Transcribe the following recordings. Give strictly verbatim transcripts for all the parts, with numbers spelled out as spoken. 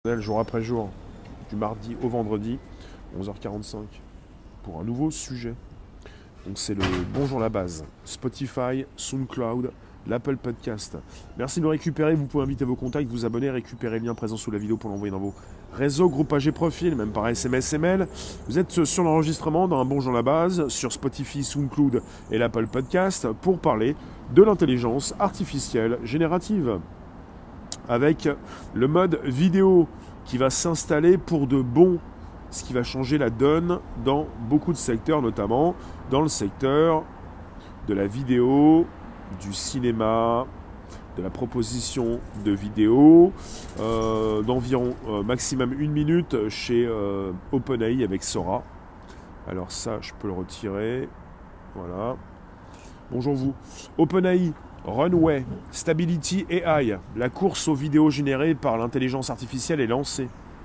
Jour après jour, du mardi au vendredi, onze heures quarante-cinq, pour un nouveau sujet. Donc c'est le Bonjour la base, Spotify, SoundCloud, l'Apple Podcast. Merci de le récupérer, vous pouvez inviter vos contacts, vous abonner, récupérer le lien présent sous la vidéo pour l'envoyer dans vos réseaux, groupages et profils, même par S M S et mail. Vous êtes sur l'enregistrement d'un Bonjour la base, sur Spotify, SoundCloud et l'Apple Podcast, pour parler de l'intelligence artificielle générative, avec le mode vidéo qui va s'installer pour de bon, ce qui va changer la donne dans beaucoup de secteurs, notamment dans le secteur de la vidéo, du cinéma, de la proposition de vidéos, euh, d'environ euh, maximum une minute chez euh, OpenAI avec Sora. Alors ça, je peux le retirer. Voilà. Bonjour vous. OpenAI, Runway, Stability A I, la course aux vidéos générées par l'intelligence artificielle est lancée.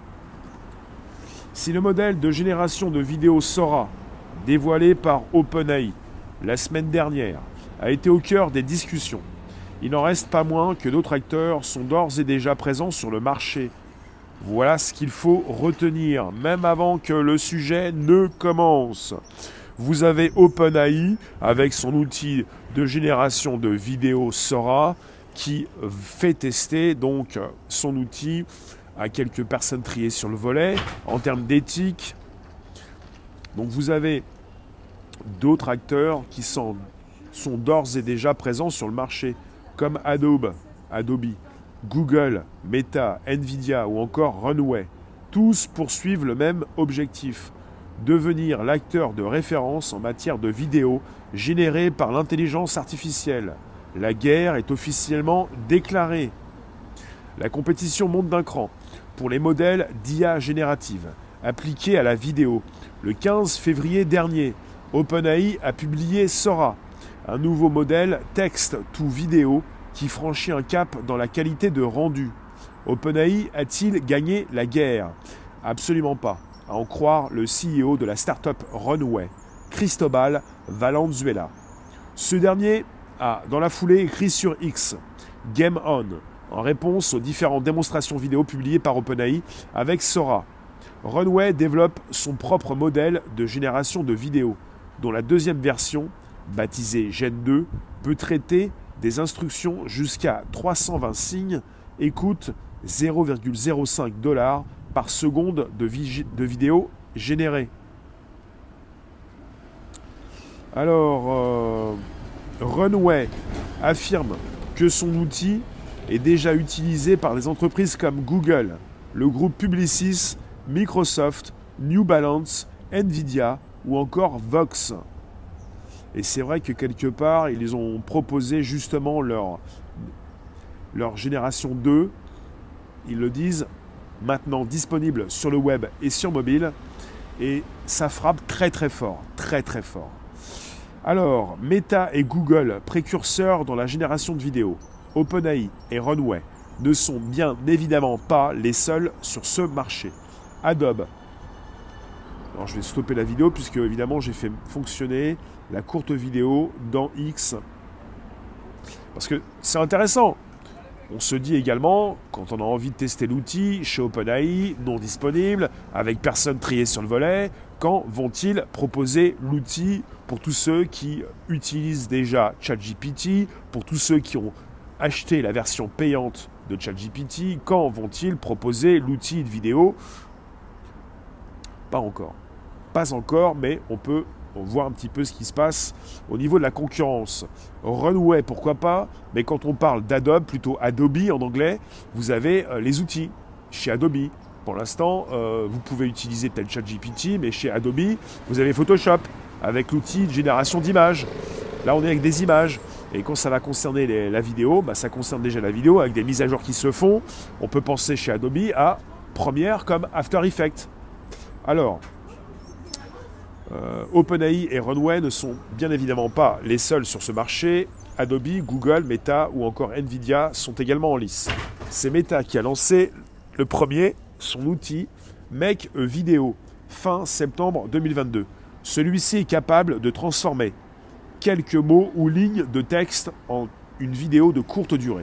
Si le modèle de génération de vidéos Sora, dévoilé par OpenAI la semaine dernière, a été au cœur des discussions, il n'en reste pas moins que d'autres acteurs sont d'ores et déjà présents sur le marché. Voilà ce qu'il faut retenir, même avant que le sujet ne commence. Vous avez OpenAI avec son outil de génération de vidéos Sora qui fait tester donc son outil à quelques personnes triées sur le volet en termes d'éthique. Donc vous avez d'autres acteurs qui sont, sont d'ores et déjà présents sur le marché, comme Adobe, Adobe, Google, Meta, Nvidia ou encore Runway. Tous poursuivent le même objectif: devenir l'acteur de référence en matière de vidéos générées par l'intelligence artificielle. La guerre est officiellement déclarée. La compétition monte d'un cran pour les modèles d'I A générative appliqués à la vidéo. Le quinze février dernier, OpenAI a publié Sora, un nouveau modèle texte-to-vidéo qui franchit un cap dans la qualité de rendu. OpenAI a-t-il gagné la guerre? Absolument pas, à en croire le C E O de la start-up Runway, Cristobal Valenzuela. Ce dernier a, dans la foulée, écrit sur X « Game On » en réponse aux différentes démonstrations vidéo publiées par OpenAI avec Sora. Runway développe son propre modèle de génération de vidéos, dont la deuxième version, baptisée Gen deux, peut traiter des instructions jusqu'à trois cent vingt signes et coûte zéro virgule zéro cinq dollars par seconde de, vi- de vidéo générée. Alors, euh, Runway affirme que son outil est déjà utilisé par des entreprises comme Google, le groupe Publicis, Microsoft, New Balance, Nvidia ou encore Vox. Et c'est vrai que quelque part, ils ont proposé justement leur, leur génération deux. Ils le disent, maintenant disponible sur le web et sur mobile. Et ça frappe très très fort, très très fort. Alors, Meta et Google, précurseurs dans la génération de vidéos, OpenAI et Runway, ne sont bien évidemment pas les seuls sur ce marché. Adobe. Alors je vais stopper la vidéo puisque évidemment j'ai fait fonctionner la courte vidéo dans X. Parce que c'est intéressant. On se dit également, quand on a envie de tester l'outil chez OpenAI, non disponible, avec personne triée sur le volet, quand vont-ils proposer l'outil pour tous ceux qui utilisent déjà ChatGPT, pour tous ceux qui ont acheté la version payante de ChatGPT, quand vont-ils proposer l'outil de vidéo? Pas encore. Pas encore, mais on peut voir un petit peu ce qui se passe au niveau de la concurrence. Runway, pourquoi pas, mais quand on parle d'Adobe, plutôt Adobe en anglais, vous avez euh, les outils chez Adobe. Pour l'instant, euh, vous pouvez utiliser tel ChatGPT, mais chez Adobe, vous avez Photoshop avec l'outil de génération d'images. Là, on est avec des images. Et quand ça va concerner les, la vidéo, bah, ça concerne déjà la vidéo avec des mises à jour qui se font. On peut penser chez Adobe à Premiere comme After Effects. Alors, euh, OpenAI et Runway ne sont bien évidemment pas les seuls sur ce marché. Adobe, Google, Meta ou encore Nvidia sont également en lice. C'est Meta qui a lancé le premier, son outil Make a Video, fin septembre deux mille vingt-deux. Celui-ci est capable de transformer quelques mots ou lignes de texte en une vidéo de courte durée.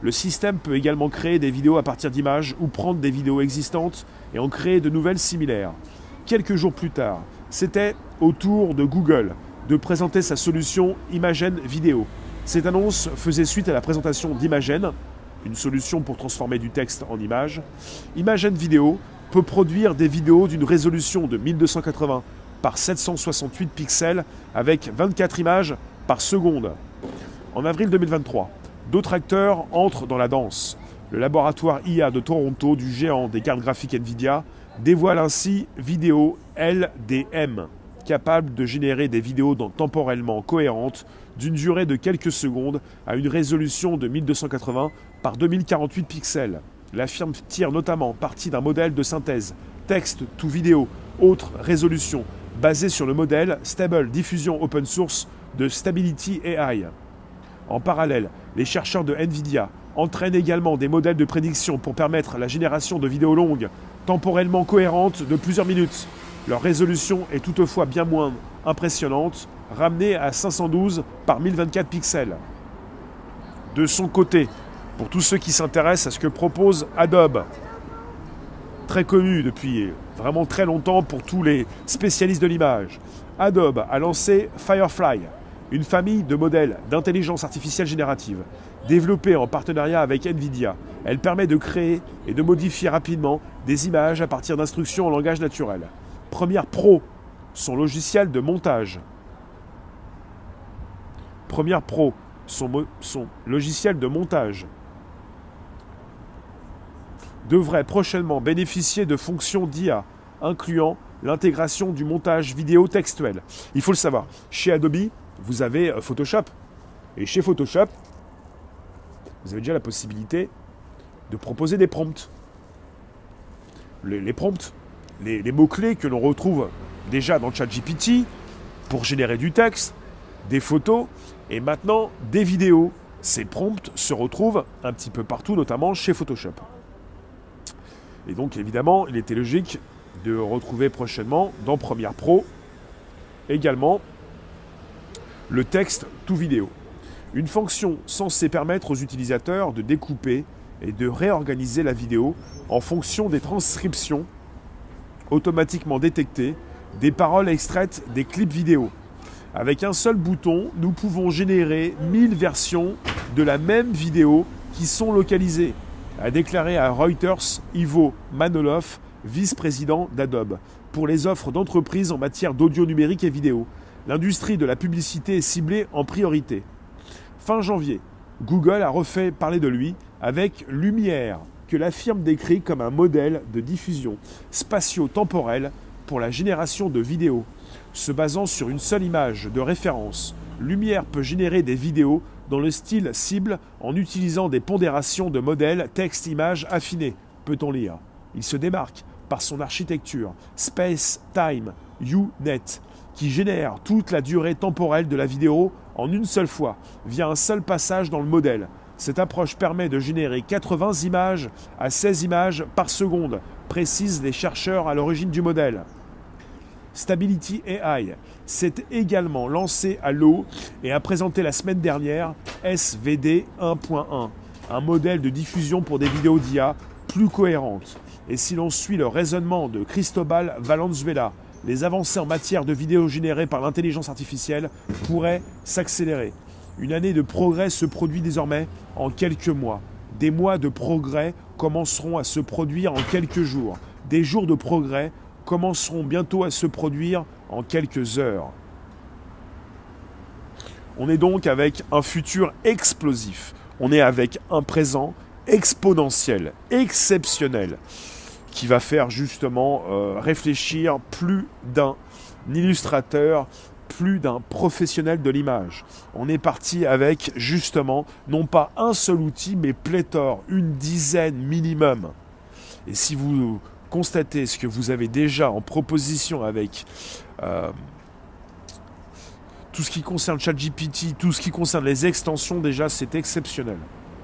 Le système peut également créer des vidéos à partir d'images ou prendre des vidéos existantes et en créer de nouvelles similaires. Quelques jours plus tard, c'était au tour de Google de présenter sa solution Imagen Vidéo. Cette annonce faisait suite à la présentation d'Imagen, une solution pour transformer du texte en image. Imagen Vidéo peut produire des vidéos d'une résolution de mille deux cent quatre-vingts par sept cent soixante-huit pixels avec vingt-quatre images par seconde. En avril deux mille vingt-trois, d'autres acteurs entrent dans la danse. Le laboratoire I A de Toronto du géant des cartes graphiques Nvidia dévoile ainsi Vidéo L D M, capable de générer des vidéos temporellement cohérentes d'une durée de quelques secondes à une résolution de mille deux cent quatre-vingts par deux mille quarante-huit pixels. La firme tire notamment parti d'un modèle de synthèse texte to vidéo, haute résolution, basé sur le modèle Stable Diffusion Open Source de Stability A I. En parallèle, les chercheurs de Nvidia entraînent également des modèles de prédiction pour permettre la génération de vidéos longues, temporellement cohérentes de plusieurs minutes. Leur résolution est toutefois bien moins impressionnante, ramenée à cinq cent douze par mille vingt-quatre pixels. De son côté, pour tous ceux qui s'intéressent à ce que propose Adobe, très connu depuis vraiment très longtemps pour tous les spécialistes de l'image, Adobe a lancé Firefly, une famille de modèles d'intelligence artificielle générative, développée en partenariat avec Nvidia. Elle permet de créer et de modifier rapidement des images à partir d'instructions en langage naturel. Premiere Pro, son logiciel de montage. Premiere Pro, son, son logiciel de montage, devrait prochainement bénéficier de fonctions d'I A, incluant l'intégration du montage vidéo textuel. Il faut le savoir, chez Adobe, vous avez Photoshop. Et chez Photoshop, vous avez déjà la possibilité de proposer des prompts. Les, les prompts, les, les mots-clés que l'on retrouve déjà dans ChatGPT pour générer du texte, des photos et maintenant des vidéos. Ces prompts se retrouvent un petit peu partout, notamment chez Photoshop. Et donc évidemment, il était logique de retrouver prochainement dans Premiere Pro également le texte to vidéo. Une fonction censée permettre aux utilisateurs de découper et de réorganiser la vidéo en fonction des transcriptions automatiquement détectées des paroles extraites des clips vidéo. Avec un seul bouton, nous pouvons générer mille versions de la même vidéo qui sont localisées, a déclaré à Reuters Ivo Manoloff, vice-président d'Adobe, pour les offres d'entreprises en matière d'audio numérique et vidéo. L'industrie de la publicité est ciblée en priorité. Fin janvier, Google a refait parler de lui avec Lumière, que la firme décrit comme un modèle de diffusion spatio-temporelle pour la génération de vidéos. Se basant sur une seule image de référence, Lumière peut générer des vidéos dans le style cible en utilisant des pondérations de modèles texte-image affinés, peut-on lire. Il se démarque par son architecture Space Time U Net, qui génère toute la durée temporelle de la vidéo en une seule fois, via un seul passage dans le modèle. Cette approche permet de générer quatre-vingts images à seize images par seconde, précisent les chercheurs à l'origine du modèle. Stability A I s'est également lancé à l'eau et a présenté la semaine dernière S V D un point un, un modèle de diffusion pour des vidéos d'I A plus cohérentes. Et si l'on suit le raisonnement de Cristobal Valenzuela, les avancées en matière de vidéos générées par l'intelligence artificielle pourraient s'accélérer. Une année de progrès se produit désormais en quelques mois. Des mois de progrès commenceront à se produire en quelques jours. Des jours de progrès commenceront bientôt à se produire en quelques heures. On est donc avec un futur explosif. On est avec un présent exponentiel, exceptionnel, qui va faire justement euh, réfléchir plus d'un illustrateur, plus d'un professionnel de l'image. On est parti avec justement, non pas un seul outil, mais pléthore, une dizaine minimum. Et si vous constatez ce que vous avez déjà en proposition avec euh, tout ce qui concerne ChatGPT, tout ce qui concerne les extensions, déjà c'est exceptionnel.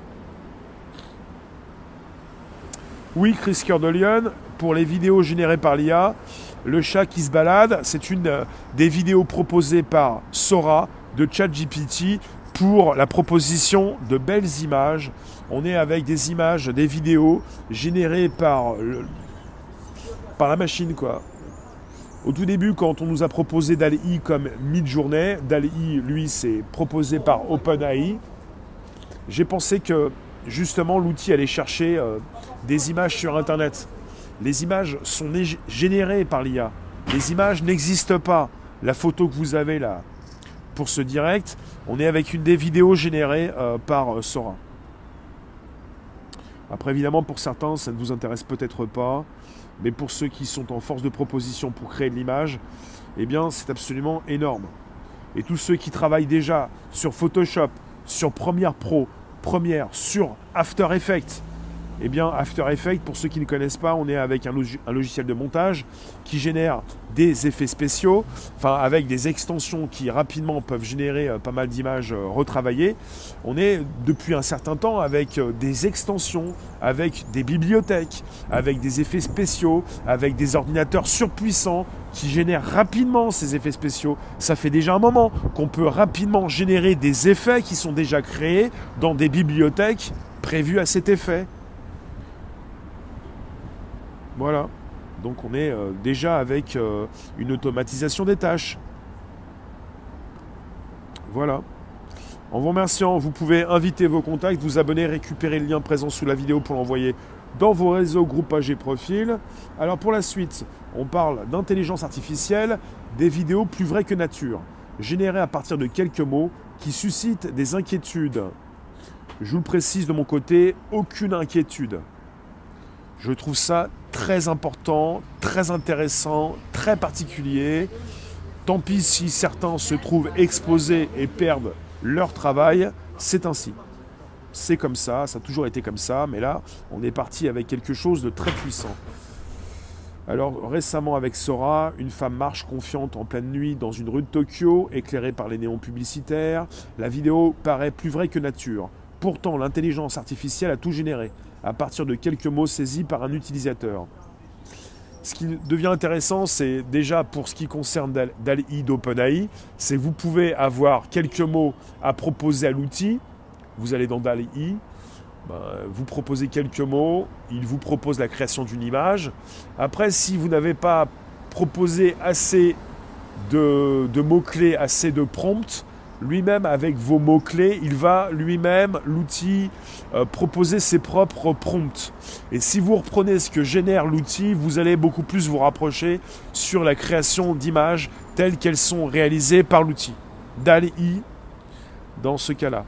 Oui, Chris Cœur de Lion, pour les vidéos générées par l'I A, le chat qui se balade, c'est une euh, des vidéos proposées par Sora de ChatGPT pour la proposition de belles images. On est avec des images, des vidéos générées par, le, par la machine, quoi. Au tout début, quand on nous a proposé D A L L-E comme mid-journée, D A L L-E, lui, c'est proposé par OpenAI. J'ai pensé que, justement, l'outil allait chercher euh, des images sur Internet. Les images sont générées par l'I A. Les images n'existent pas. La photo que vous avez là, pour ce direct, on est avec une des vidéos générées euh, par euh, Sora. Après, évidemment, pour certains, ça ne vous intéresse peut-être pas. Mais pour ceux qui sont en force de proposition pour créer de l'image, eh bien, c'est absolument énorme. Et tous ceux qui travaillent déjà sur Photoshop, sur Premiere Pro, Premiere, sur After Effects, eh bien, After Effects, pour ceux qui ne connaissent pas, on est avec un, log- un logiciel de montage qui génère des effets spéciaux, enfin avec des extensions qui rapidement peuvent générer euh, pas mal d'images euh, retravaillées. On est depuis un certain temps avec euh, des extensions, avec des bibliothèques, avec des effets spéciaux, avec des ordinateurs surpuissants qui génèrent rapidement ces effets spéciaux. Ça fait déjà un moment qu'on peut rapidement générer des effets qui sont déjà créés dans des bibliothèques prévues à cet effet. Voilà, donc on est euh, déjà avec euh, une automatisation des tâches. Voilà. En vous remerciant, vous pouvez inviter vos contacts, vous abonner, récupérer le lien présent sous la vidéo pour l'envoyer dans vos réseaux, groupes, pages et profils. Alors pour la suite, on parle d'intelligence artificielle, des vidéos plus vraies que nature, générées à partir de quelques mots qui suscitent des inquiétudes. Je vous le précise de mon côté, aucune inquiétude. Je trouve ça très important, très intéressant, très particulier. Tant pis si certains se trouvent exposés et perdent leur travail, c'est ainsi. C'est comme ça, ça a toujours été comme ça, mais là, on est parti avec quelque chose de très puissant. Alors récemment avec Sora, une femme marche confiante en pleine nuit dans une rue de Tokyo, éclairée par les néons publicitaires. La vidéo paraît plus vraie que nature. Pourtant, l'intelligence artificielle a tout généré, à partir de quelques mots saisis par un utilisateur. Ce qui devient intéressant, c'est déjà pour ce qui concerne D A L L-E d'OpenAI, c'est que vous pouvez avoir quelques mots à proposer à l'outil. Vous allez dans D A L L-E, ben, vous proposez quelques mots, il vous propose la création d'une image. Après, si vous n'avez pas proposé assez de, de mots-clés, assez de prompts, lui-même, avec vos mots-clés, il va lui-même, l'outil, euh, proposer ses propres prompts. Et si vous reprenez ce que génère l'outil, vous allez beaucoup plus vous rapprocher sur la création d'images telles qu'elles sont réalisées par l'outil. D A L L-E, dans ce cas-là.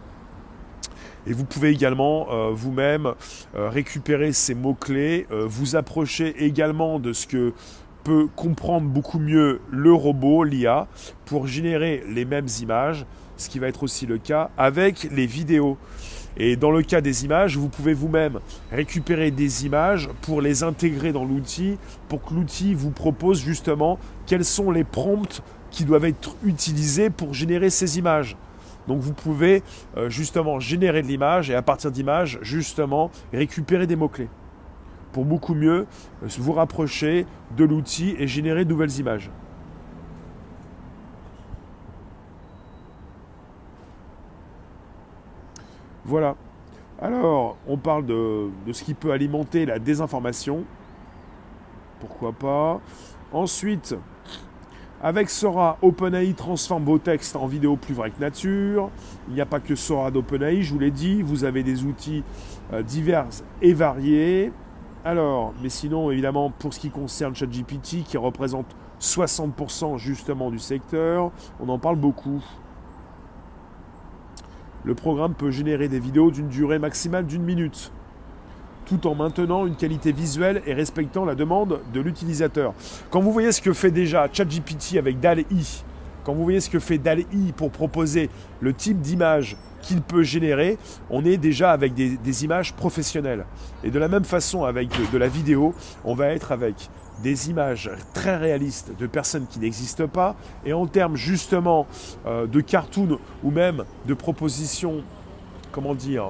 Et vous pouvez également euh, vous-même euh, récupérer ces mots-clés, euh, vous approcher également de ce que peut comprendre beaucoup mieux le robot, l'I A, pour générer les mêmes images, ce qui va être aussi le cas avec les vidéos. Et dans le cas des images, vous pouvez vous-même récupérer des images pour les intégrer dans l'outil, pour que l'outil vous propose justement quels sont les prompts qui doivent être utilisés pour générer ces images. Donc vous pouvez euh, justement générer de l'image et à partir d'images, justement, récupérer des mots-clés. Pour beaucoup mieux vous rapprocher de l'outil et générer de nouvelles images. Voilà. Alors, on parle de, de ce qui peut alimenter la désinformation. Pourquoi pas. Ensuite, avec Sora, OpenAI transforme vos textes en vidéos plus vraies que nature. Il n'y a pas que Sora d'OpenAI, je vous l'ai dit. Vous avez des outils euh, divers et variés. Alors, mais sinon, évidemment, pour ce qui concerne ChatGPT, qui représente soixante pour cent justement du secteur, on en parle beaucoup. Le programme peut générer des vidéos d'une durée maximale d'une minute, tout en maintenant une qualité visuelle et respectant la demande de l'utilisateur. Quand vous voyez ce que fait déjà ChatGPT avec D A L L-E, quand vous voyez ce que fait D A L L-E pour proposer le type d'image qu'il peut générer, on est déjà avec des, des images professionnelles. Et de la même façon, avec de, de la vidéo, on va être avec des images très réalistes de personnes qui n'existent pas. Et en termes justement euh, de cartoon ou même de propositions, comment dire,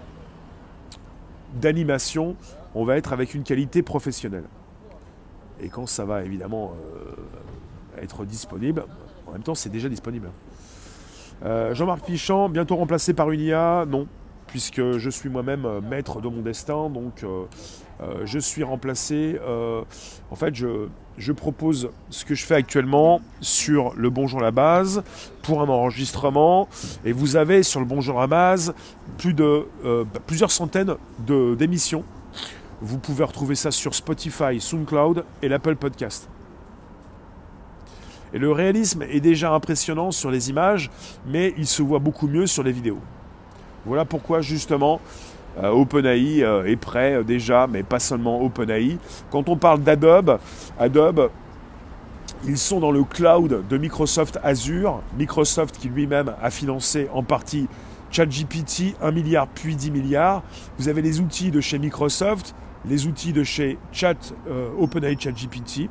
d'animation, on va être avec une qualité professionnelle. Et quand ça va évidemment euh, être disponible, en même temps c'est déjà disponible. Euh, Jean-Marc Pichand, bientôt remplacé par une I A? Non, puisque je suis moi-même euh, maître de mon destin, donc euh, euh, je suis remplacé. Euh, en fait, je, je propose ce que je fais actuellement sur le Bonjour la base pour un enregistrement, et vous avez sur le Bonjour la base plus de euh, plusieurs centaines de, d'émissions. Vous pouvez retrouver ça sur Spotify, SoundCloud et l'Apple Podcast. Et le réalisme est déjà impressionnant sur les images, mais il se voit beaucoup mieux sur les vidéos. Voilà pourquoi justement euh, OpenAI euh, est prêt euh, déjà, mais pas seulement OpenAI. Quand on parle d'Adobe, Adobe, ils sont dans le cloud de Microsoft Azure. Microsoft qui lui-même a financé en partie ChatGPT, un milliard puis dix milliards. Vous avez les outils de chez Microsoft, les outils de chez Chat, euh, OpenAI ChatGPT.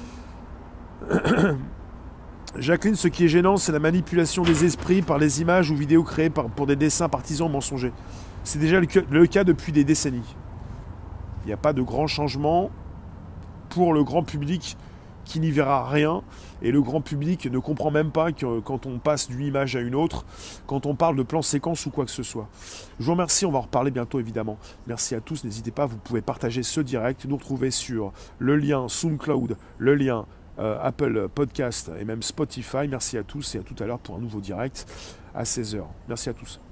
Jacqueline, ce qui est gênant, c'est la manipulation des esprits par les images ou vidéos créées par, pour des dessins partisans mensongers. C'est déjà le, le cas depuis des décennies. Il n'y a pas de grand changement pour le grand public qui n'y verra rien. Et le grand public ne comprend même pas que quand on passe d'une image à une autre, quand on parle de plan séquence ou quoi que ce soit. Je vous remercie, on va en reparler bientôt évidemment. Merci à tous, n'hésitez pas, vous pouvez partager ce direct, nous retrouver sur le lien SoundCloud, le lien Euh, Apple Podcast et même Spotify. Merci à tous et à tout à l'heure pour un nouveau direct à seize heures. Merci à tous.